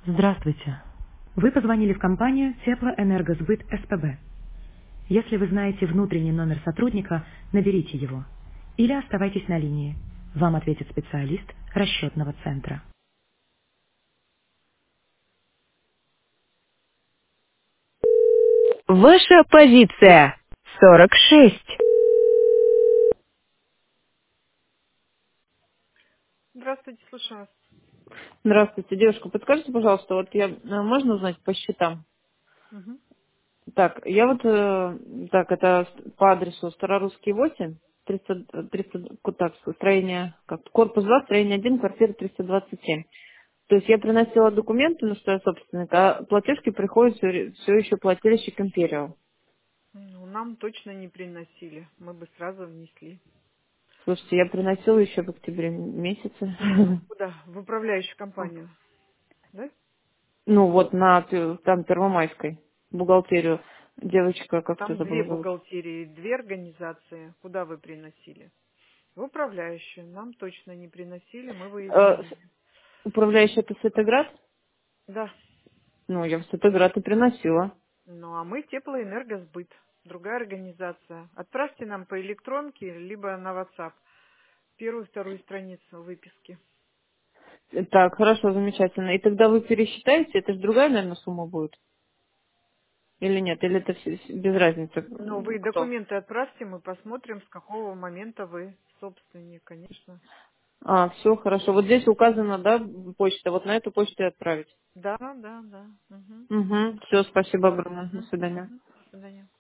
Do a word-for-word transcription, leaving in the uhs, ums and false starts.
Здравствуйте. Вы позвонили в компанию Теплоэнергосбыт СПБ. Если вы знаете внутренний номер сотрудника, наберите его. Или оставайтесь на линии. Вам ответит специалист расчетного центра. Ваша позиция сорок шесть. Здравствуйте, слушаю вас. Здравствуйте, девушка, подскажите, пожалуйста, вот я, э, можно узнать по счетам? Мгм. Так, я вот, э, так, это по адресу Старорусский восемь, триста, триста, ку- так, строение, как, корпус два, строение один, квартира триста двадцать семь. То есть я приносила документы, ну что я собственник, а платежки приходят все, все еще плательщик Империал. Ну, нам точно не приносили. Мы бы сразу внесли. Слушайте, я приносила еще в октябре месяце. Куда? В управляющую компанию. Да? Ну вот на пе- там Первомайской бухгалтерию девочка, как то Там две забыла зовут. бухгалтерии, две организации. Куда вы приносили? В управляющую. Нам точно не приносили, мы бы Э, изменили. Управляющая это Светоград? Да. Ну, я в Светоград и приносила. Ну, а мы теплоэнергосбыт. Другая организация. Отправьте нам по электронке, либо на WhatsApp. Первую, вторую страницу выписки. Так, хорошо, замечательно. И тогда вы пересчитаете, это же другая, наверное, сумма будет? Или нет? Или это всё- без разницы, Ну, м, вы кто? документы отправьте, мы посмотрим, с какого момента вы собственник, конечно. А, все, хорошо. Вот здесь указана, да, почта. Вот на эту почту и отправить. Да, да, да. Угу. Угу. Все, спасибо огромное. До Угу. свидания. Угу. До свидания.